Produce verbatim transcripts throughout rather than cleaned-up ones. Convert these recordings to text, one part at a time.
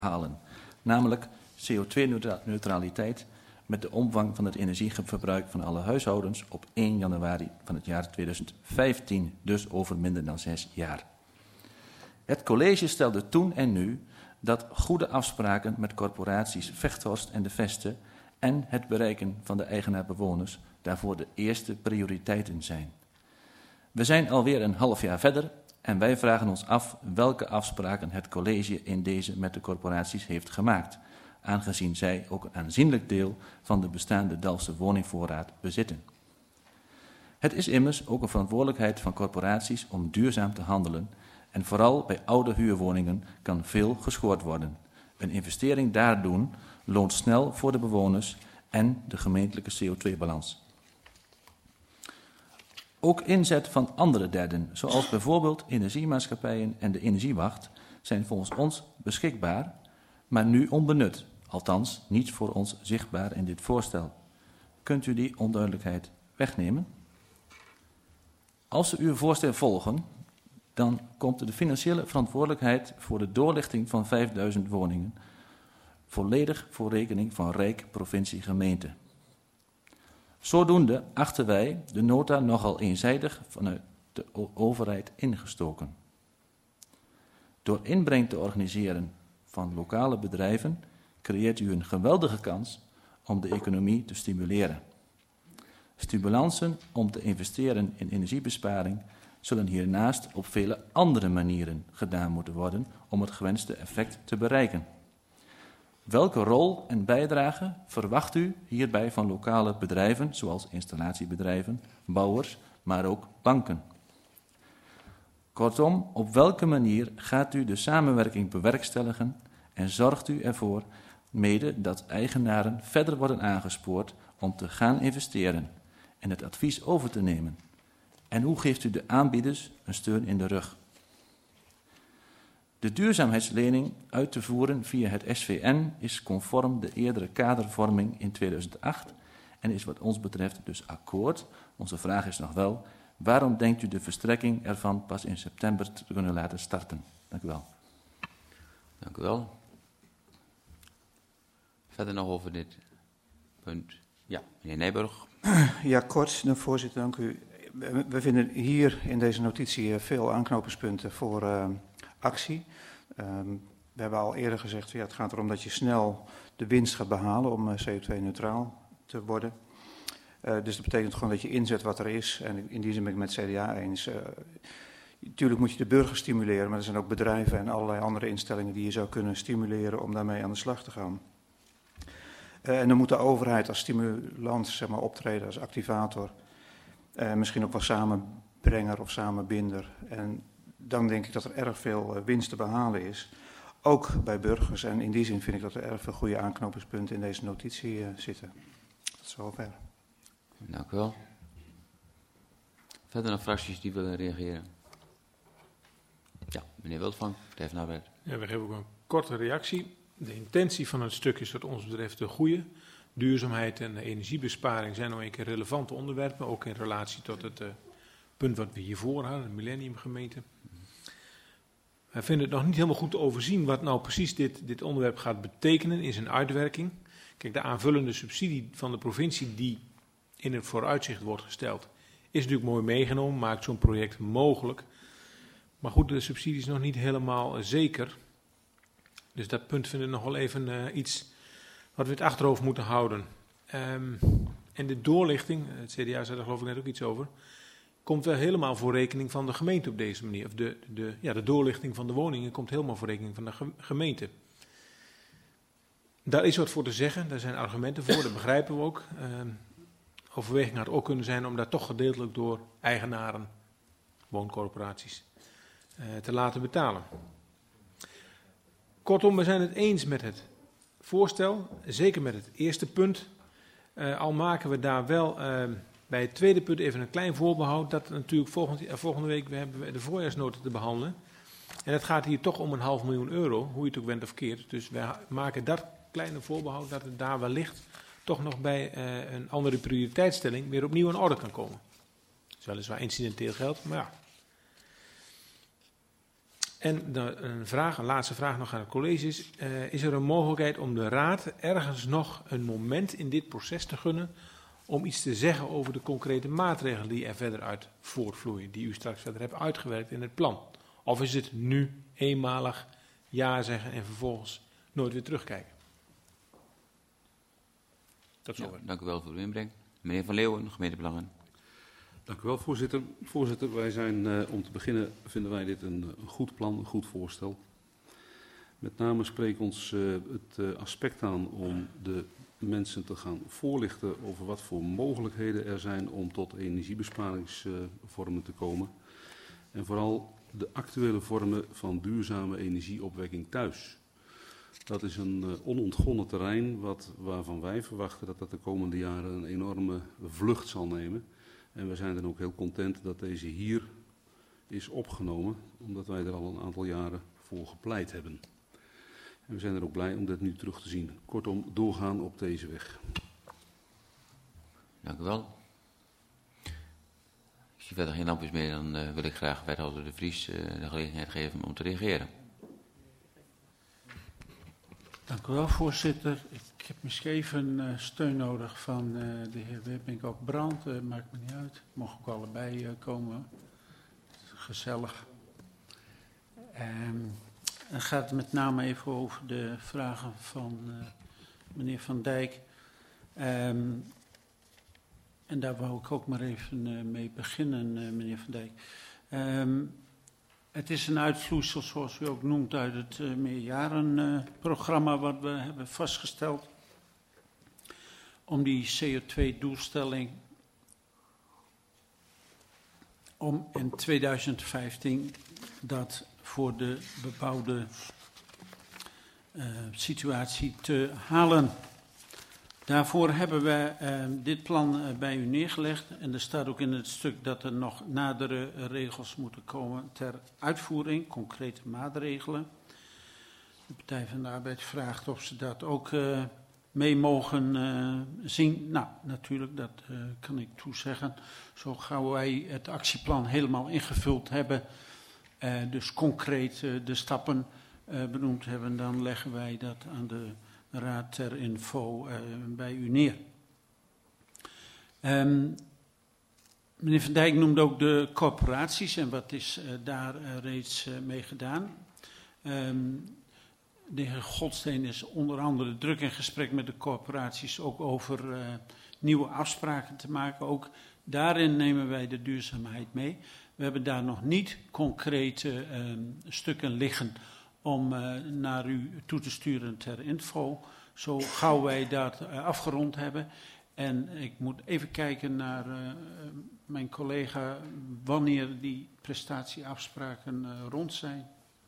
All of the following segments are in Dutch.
halen. Namelijk C O twee neutraliteit met de omvang van het energieverbruik van alle huishoudens op één januari van het jaar tweeduizend vijftien, dus over minder dan zes jaar. Het college stelde toen en nu dat goede afspraken met corporaties Vechthorst en De Veste en het bereiken van de eigenaar-bewoners daarvoor de eerste prioriteiten zijn. We zijn alweer een half jaar verder en wij vragen ons af welke afspraken het college in deze met de corporaties heeft gemaakt, aangezien zij ook een aanzienlijk deel van de bestaande Dalfse woningvoorraad bezitten. Het is immers ook een verantwoordelijkheid van corporaties om duurzaam te handelen en vooral bij oude huurwoningen kan veel gescoord worden. Een investering daar doen loont snel voor de bewoners en de gemeentelijke C O twee balans. Ook inzet van andere derden, zoals bijvoorbeeld energiemaatschappijen en de Energiewacht, zijn volgens ons beschikbaar, maar nu onbenut. Althans, niet voor ons zichtbaar in dit voorstel. Kunt u die onduidelijkheid wegnemen? Als we uw voorstel volgen, dan komt de financiële verantwoordelijkheid voor de doorlichting van vijfduizend woningen volledig voor rekening van Rijk, provincie, gemeente. Zodoende achten wij de nota nogal eenzijdig vanuit de overheid ingestoken. Door inbreng te organiseren van lokale bedrijven creëert u een geweldige kans om de economie te stimuleren. Stimulansen om te investeren in energiebesparing zullen hiernaast op vele andere manieren gedaan moeten worden om het gewenste effect te bereiken. Welke rol en bijdrage verwacht u hierbij van lokale bedrijven, zoals installatiebedrijven, bouwers, maar ook banken? Kortom, op welke manier gaat u de samenwerking bewerkstelligen en zorgt u ervoor mede dat eigenaren verder worden aangespoord om te gaan investeren en het advies over te nemen? En hoe geeft u de aanbieders een steun in de rug? De duurzaamheidslening uit te voeren via het S V N is conform de eerdere kadervorming in tweeduizend acht en is wat ons betreft dus akkoord. Onze vraag is nog wel, waarom denkt u de verstrekking ervan pas in september te kunnen laten starten? Dank u wel. Dank u wel. Verder nog over dit punt. Ja, meneer Nijburg. Ja, kort, voorzitter, dank u. We vinden hier in deze notitie veel aanknopingspunten voor uh, actie. Um, we hebben al eerder gezegd, ja, het gaat erom dat je snel de winst gaat behalen om uh, C O twee neutraal te worden. Uh, dus dat betekent gewoon dat je inzet wat er is. En in die zin ben ik met het C D A eens. Uh, natuurlijk moet je de burger stimuleren, maar er zijn ook bedrijven en allerlei andere instellingen die je zou kunnen stimuleren om daarmee aan de slag te gaan. Uh, en dan moet de overheid als stimulans, zeg maar, optreden, als activator. Uh, misschien ook wel samenbrenger of samenbinder. En dan denk ik dat er erg veel uh, winst te behalen is. Ook bij burgers. En in die zin vind ik dat er erg veel goede aanknopingspunten in deze notitie uh, zitten. Tot zover. Dank u wel. Verder nog fracties die willen reageren? Ja, meneer Wildvang, Partij van de Arbeid. Ja, we geven ook een korte reactie. De intentie van het stuk is wat ons betreft de goede. Duurzaamheid en energiebesparing zijn nou een keer relevante onderwerpen, ook in relatie tot het uh, punt wat we hiervoor hadden, de millenniumgemeente. Wij vinden het nog niet helemaal goed te overzien wat nou precies dit, dit onderwerp gaat betekenen in zijn uitwerking. Kijk, de aanvullende subsidie van de provincie die in het vooruitzicht wordt gesteld, is natuurlijk mooi meegenomen, maakt zo'n project mogelijk. Maar goed, de subsidie is nog niet helemaal uh, zeker. Dus dat punt vinden we nog wel even uh, iets wat we in het achterhoofd moeten houden. Um, en de doorlichting, het C D A zei daar geloof ik net ook iets over, komt wel helemaal voor rekening van de gemeente op deze manier. Of de, de, ja, de doorlichting van de woningen komt helemaal voor rekening van de gemeente. Daar is wat voor te zeggen, daar zijn argumenten voor, dat begrijpen we ook. Um, overweging had ook kunnen zijn om daar toch gedeeltelijk door eigenaren, wooncorporaties, uh, te laten betalen. Kortom, we zijn het eens met het voorstel, zeker met het eerste punt. Uh, al maken we daar wel uh, bij het tweede punt even een klein voorbehoud. Dat natuurlijk volgende, uh, volgende week we hebben de voorjaarsnota te behandelen. En het gaat hier toch om een half miljoen euro, hoe je het ook bent of keert. Dus we maken dat kleine voorbehoud dat het daar wellicht toch nog bij uh, een andere prioriteitsstelling weer opnieuw in orde kan komen. Dat is weliswaar incidenteel geld, maar ja. En de, een vraag, een laatste vraag nog aan het college is, uh, is er een mogelijkheid om de raad ergens nog een moment in dit proces te gunnen om iets te zeggen over de concrete maatregelen die er verder uit voortvloeien, die u straks verder hebt uitgewerkt in het plan? Of is het nu eenmalig ja zeggen en vervolgens nooit weer terugkijken? Tot zover. Ja, dank u wel voor uw inbreng. Meneer Van Leeuwen, gemeentebelangen. Dank u wel, voorzitter. Voorzitter, wij zijn, uh, om te beginnen vinden wij dit een, een goed plan, een goed voorstel. Met name spreekt ons uh, het uh, aspect aan om de mensen te gaan voorlichten over wat voor mogelijkheden er zijn om tot energiebesparingsvormen uh, te komen. En vooral de actuele vormen van duurzame energieopwekking thuis. Dat is een uh, onontgonnen terrein wat, waarvan wij verwachten dat dat de komende jaren een enorme vlucht zal nemen. En we zijn dan ook heel content dat deze hier is opgenomen, omdat wij er al een aantal jaren voor gepleit hebben. En we zijn er ook blij om dit nu terug te zien. Kortom, doorgaan op deze weg. Dank u wel. Als je verder geen lampjes meer, dan uh, wil ik graag wethouder De Vries uh, de gelegenheid geven om te reageren. Dank u wel, voorzitter. Ik heb misschien even uh, steun nodig van uh, de heer Wippink ook Brand. Uh, maakt me niet uit. Mogen ook allebei uh, komen. Gezellig. Um, dan gaat het met name even over de vragen van uh, meneer Van Dijk. Um, en daar wou ik ook maar even uh, mee beginnen, uh, meneer Van Dijk. Um, Het is een uitvloeisel, zoals u ook noemt, uit het uh, meerjarenprogramma uh, wat we hebben vastgesteld. Om die C O twee doelstelling om in tweeduizend vijftien dat voor de bebouwde uh, situatie te halen. Daarvoor hebben we uh, dit plan uh, bij u neergelegd en er staat ook in het stuk dat er nog nadere uh, regels moeten komen ter uitvoering, concrete maatregelen. De Partij van de Arbeid vraagt of ze dat ook uh, mee mogen uh, zien. Nou, natuurlijk, dat uh, kan ik toezeggen. Zo gauw wij het actieplan helemaal ingevuld hebben, uh, dus concreet uh, de stappen uh, benoemd hebben, dan leggen wij dat aan de raad ter info uh, bij u neer. Um, meneer Van Dijk noemde ook de corporaties en wat is uh, daar uh, reeds uh, mee gedaan. Um, de heer Godsteen is onder andere druk in gesprek met de corporaties ook over uh, nieuwe afspraken te maken. Ook daarin nemen wij de duurzaamheid mee. We hebben daar nog niet concrete uh, stukken liggen om uh, naar u toe te sturen ter info, zo gauw wij dat uh, afgerond hebben. En ik moet even kijken naar uh, mijn collega wanneer die prestatieafspraken uh, rond zijn.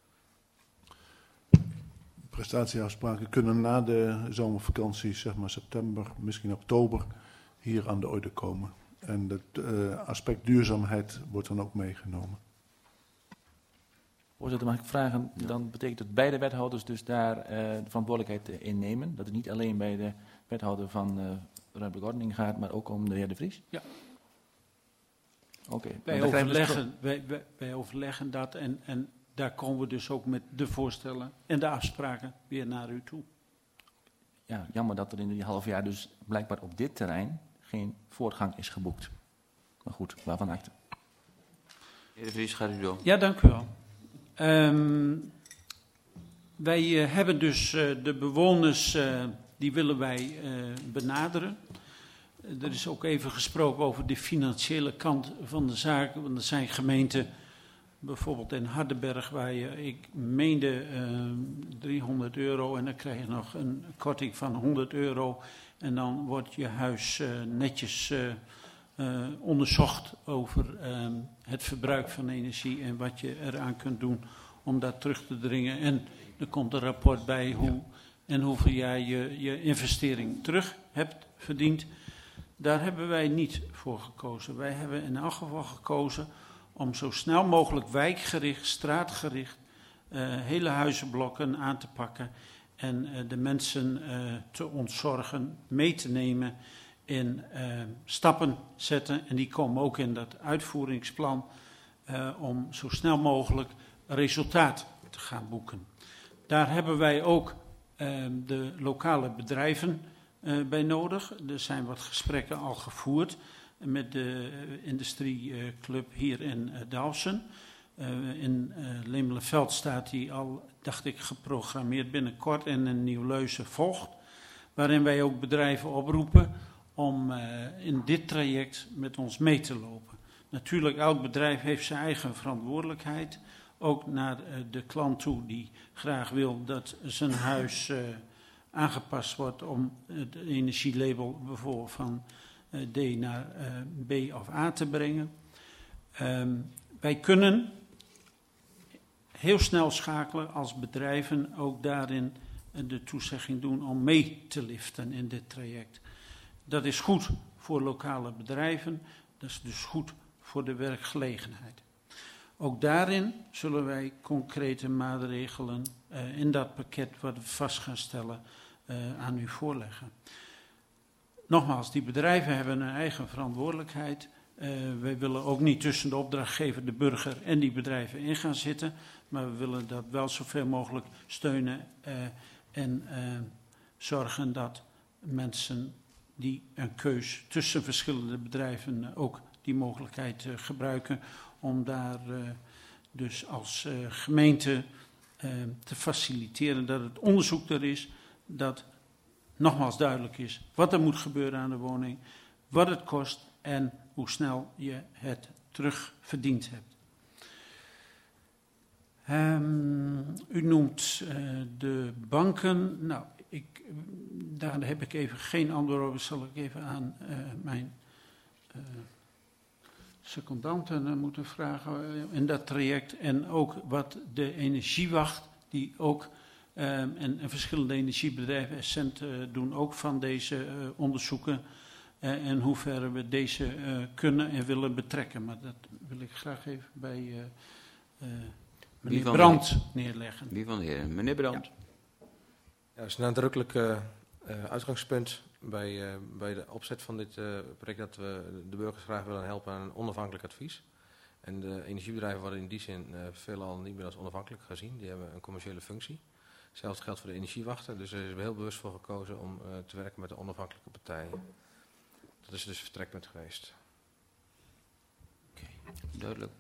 Prestatieafspraken kunnen na de zomervakantie, zeg maar september, misschien oktober, hier aan de orde komen. En het uh, aspect duurzaamheid wordt dan ook meegenomen. Voorzitter, mag ik vragen, dan betekent dat beide wethouders dus daar uh, de verantwoordelijkheid in nemen? Dat het niet alleen bij de wethouder van uh, ruimtelijke ordening gaat, maar ook om de heer De Vries? Ja. Oké. Okay. Wij, overleggen, wij, wij, wij overleggen dat en, en daar komen we dus ook met de voorstellen en de afspraken weer naar u toe. Ja, jammer dat er in die half jaar dus blijkbaar op dit terrein geen voortgang is geboekt. Maar goed, waarvan acte. Heer De Vries, gaat u door. Ja, dank u wel. Um, wij uh, hebben dus uh, de bewoners, uh, die willen wij uh, benaderen. Uh, er is ook even gesproken over de financiële kant van de zaak. Want er zijn gemeenten, bijvoorbeeld in Hardenberg, waar je, ik meende uh, driehonderd euro en dan krijg je nog een korting van honderd euro. En dan wordt je huis uh, netjes uh, uh, onderzocht over uh, het verbruik van energie en wat je eraan kunt doen om dat terug te dringen. En er komt een rapport bij hoe en hoeveel jij je, je investering terug hebt verdiend. Daar hebben wij niet voor gekozen. Wij hebben in elk geval gekozen om zo snel mogelijk wijkgericht, straatgericht, uh, hele huizenblokken aan te pakken en uh, de mensen uh, te ontzorgen, mee te nemen in uh, stappen zetten. En die komen ook in dat uitvoeringsplan uh, om zo snel mogelijk resultaat te gaan boeken. Daar hebben wij ook uh, de lokale bedrijven uh, bij nodig. Er zijn wat gesprekken al gevoerd met de uh, industrieclub hier in uh, Dalfsen. Uh, in uh, Lemelenveld staat die al, dacht ik, geprogrammeerd binnenkort en in Nieuw-Leusen volgt. Waarin wij ook bedrijven oproepen om uh, in dit traject met ons mee te lopen. Natuurlijk, elk bedrijf heeft zijn eigen verantwoordelijkheid. Ook naar uh, de klant toe die graag wil dat zijn huis uh, aangepast wordt om het energielabel bijvoorbeeld van uh, D naar uh, B of A te brengen. Um, wij kunnen heel snel schakelen als bedrijven ook daarin de toezegging doen om mee te liften in dit traject. Dat is goed voor lokale bedrijven, dat is dus goed voor de werkgelegenheid. Ook daarin zullen wij concrete maatregelen uh, in dat pakket wat we vast gaan stellen uh, aan u voorleggen. Nogmaals, die bedrijven hebben een eigen verantwoordelijkheid. Uh, wij willen ook niet tussen de opdrachtgever, de burger en die bedrijven in gaan zitten, maar we willen dat wel zoveel mogelijk steunen uh, en uh, zorgen dat mensen die een keus tussen verschillende bedrijven uh, ook die mogelijkheid uh, gebruiken om daar uh, dus als uh, gemeente uh, te faciliteren dat het onderzoek er is, dat nogmaals duidelijk is wat er moet gebeuren aan de woning, wat het kost en hoe snel je het terugverdiend hebt. Um, u noemt uh, de banken. Nou, ik, daar heb ik even geen antwoord over. Zal ik even aan uh, mijn uh, secondanten uh, moeten vragen uh, in dat traject. En ook wat de energiewacht, die ook um, en, en verschillende energiebedrijven, Essent, uh, doen ook van deze uh, onderzoeken. Uh, en hoe ver we deze uh, kunnen en willen betrekken. Maar dat wil ik graag even bij uh, uh, meneer Brandt neerleggen. Wie van de heren? Meneer Brandt. Ja. Ja, dat is een nadrukkelijk uh, uh, uitgangspunt bij, uh, bij de opzet van dit uh, project dat we de burgers graag willen helpen aan een onafhankelijk advies. En de energiebedrijven worden in die zin uh, veelal niet meer als onafhankelijk gezien. Die hebben een commerciële functie. Hetzelfde geldt voor de energiewachten. Dus er is heel bewust voor gekozen om uh, te werken met de onafhankelijke partijen. Dat is dus het vertrekpunt geweest. Oké, duidelijk.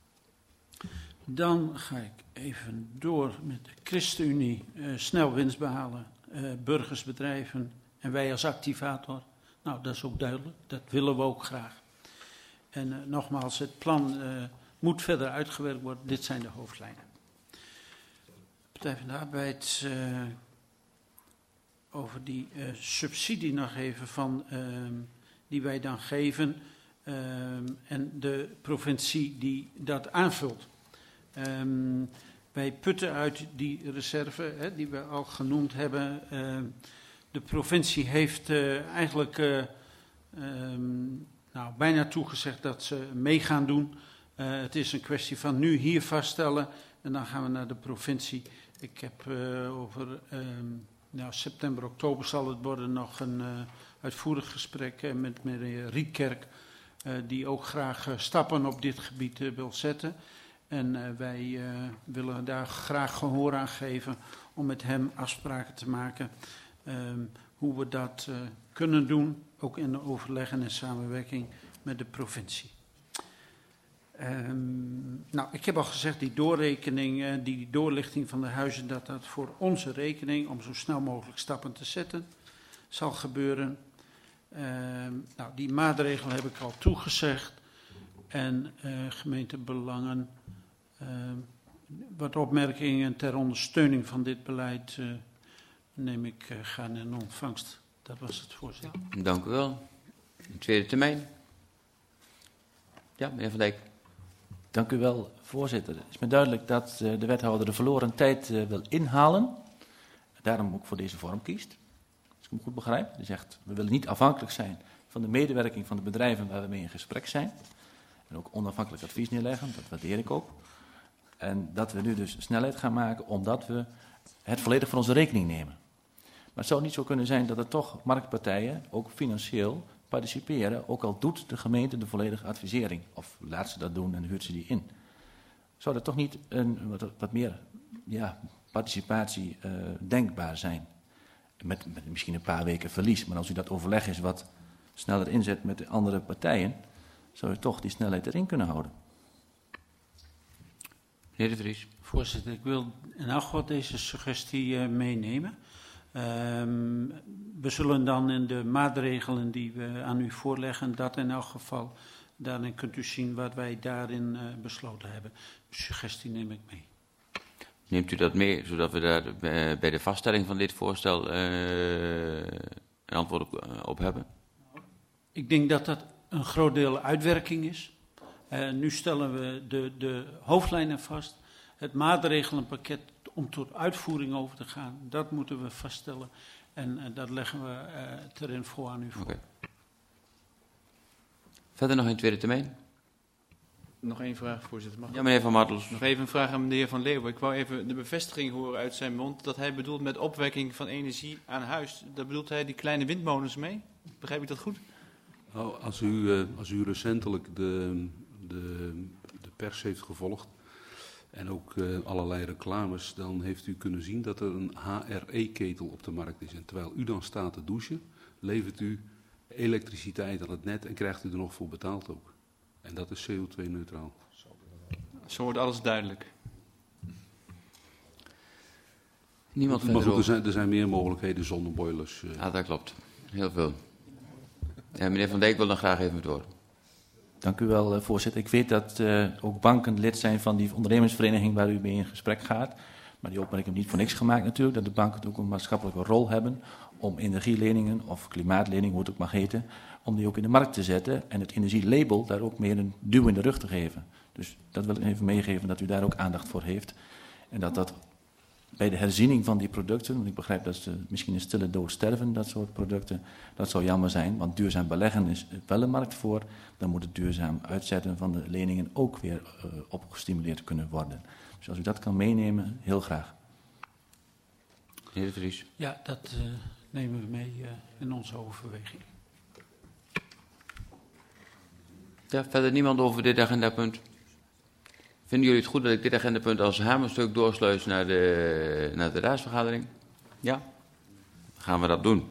Dan ga ik even door met de ChristenUnie. Uh, snel winst behalen, uh, burgers, bedrijven en wij als activator. Nou, dat is ook duidelijk. Dat willen we ook graag. En uh, nogmaals, het plan uh, moet verder uitgewerkt worden. Dit zijn de hoofdlijnen. Partij van de Arbeid, uh, over die uh, subsidie nog even van... Uh, die wij dan geven uh, en de provincie die dat aanvult. Um, wij putten uit die reserve, hè, die we al genoemd hebben. Uh, de provincie heeft uh, eigenlijk uh, um, nou, bijna toegezegd dat ze mee gaan doen. Uh, het is een kwestie van nu hier vaststellen en dan gaan we naar de provincie. Ik heb uh, over um, nou, september, oktober zal het worden nog een... Uh, uitvoerig gesprek uh, met meneer Rietkerk, uh, die ook graag uh, stappen op dit gebied uh, wil zetten. En uh, wij uh, willen daar graag gehoor aan geven om met hem afspraken te maken um, hoe we dat uh, kunnen doen, ook in de overleg en in samenwerking met de provincie. Um, nou, ik heb al gezegd, die doorrekening, uh, die doorlichting van de huizen, dat dat voor onze rekening, om zo snel mogelijk stappen te zetten, zal gebeuren. Uh, nou, die maatregelen heb ik al toegezegd. En uh, gemeentebelangen, uh, wat opmerkingen ter ondersteuning van dit beleid uh, neem ik uh, gaan in ontvangst. Dat was het, voorzitter. Dank u wel. De tweede termijn. Ja, meneer Van Dijk. Dank u wel, voorzitter. Het is me duidelijk dat uh, de wethouder de verloren tijd uh, wil inhalen. Daarom ook voor deze vorm kiest. Als ik hem goed begrijp. Hij zegt, we willen niet afhankelijk zijn van de medewerking van de bedrijven waar we mee in gesprek zijn. En ook onafhankelijk advies neerleggen, dat waardeer ik ook. En dat we nu dus snelheid gaan maken, omdat we het volledig voor onze rekening nemen. Maar het zou niet zo kunnen zijn dat er toch marktpartijen, ook financieel, participeren, ook al doet de gemeente de volledige advisering. Of laat ze dat doen en huurt ze die in. zou er toch niet een, wat, wat meer ja, participatie uh, denkbaar zijn? Met, met misschien een paar weken verlies, maar als u dat overleg is wat sneller inzet met de andere partijen, zou u toch die snelheid erin kunnen houden. Meneer De Vries. Voorzitter, ik wil in elk geval deze suggestie uh, meenemen. Um, we zullen dan in de maatregelen die we aan u voorleggen, dat in elk geval, daarin kunt u zien wat wij daarin uh, besloten hebben. De suggestie neem ik mee. Neemt u dat mee, zodat we daar uh, bij de vaststelling van dit voorstel uh, een antwoord op, uh, op hebben? Ik denk dat dat een groot deel uitwerking is. Uh, nu stellen we de, de hoofdlijnen vast. Het maatregelenpakket om tot uitvoering over te gaan, dat moeten we vaststellen. En uh, dat leggen we uh, ter info aan u voor. Okay. Verder nog in tweede termijn? Nog één vraag, voorzitter. Mag ja, meneer Van Martels. Nog even een vraag aan meneer Van Leeuwen. Ik wou even de bevestiging horen uit zijn mond dat hij bedoelt met opwekking van energie aan huis. Daar bedoelt hij die kleine windmolens mee? Begrijp ik dat goed? Nou, als, u, als u recentelijk de, de, de pers heeft gevolgd en ook uh, allerlei reclames, dan heeft u kunnen zien dat er een H R E-ketel op de markt is. En terwijl u dan staat te douchen, levert u elektriciteit aan het net en krijgt u er nog voor betaald ook. En dat is C O twee neutraal. Zo wordt alles duidelijk. Niemand maar goed, er zijn, er zijn meer mogelijkheden, zonneboilers. Uh. Ja, dat klopt. Heel veel. Ja, meneer Van Dijk wil dan graag even het woord. Dank u wel, uh, voorzitter. Ik weet dat uh, ook banken lid zijn van die ondernemersvereniging waar u mee in gesprek gaat. Maar die opmerking heb ik niet voor niks gemaakt natuurlijk. Dat de banken ook een maatschappelijke rol hebben om energieleningen of klimaatleningen, hoe het ook mag heten, om die ook in de markt te zetten en het energielabel daar ook meer een duw in de rug te geven. Dus dat wil ik even meegeven, dat u daar ook aandacht voor heeft. En dat dat bij de herziening van die producten, want ik begrijp dat ze misschien een stille dood sterven, dat soort producten, dat zou jammer zijn, want duurzaam beleggen is wel een markt voor. Dan moet het duurzaam uitzetten van de leningen ook weer uh, opgestimuleerd kunnen worden. Dus als u dat kan meenemen, heel graag. Meneer De Vries. Ja, dat uh, nemen we mee uh, in onze overweging. Ja, verder niemand over dit agendapunt. Vinden jullie het goed dat ik dit agendapunt als hamerstuk doorsluis naar de, naar de raadsvergadering? Ja? Dan gaan we dat doen.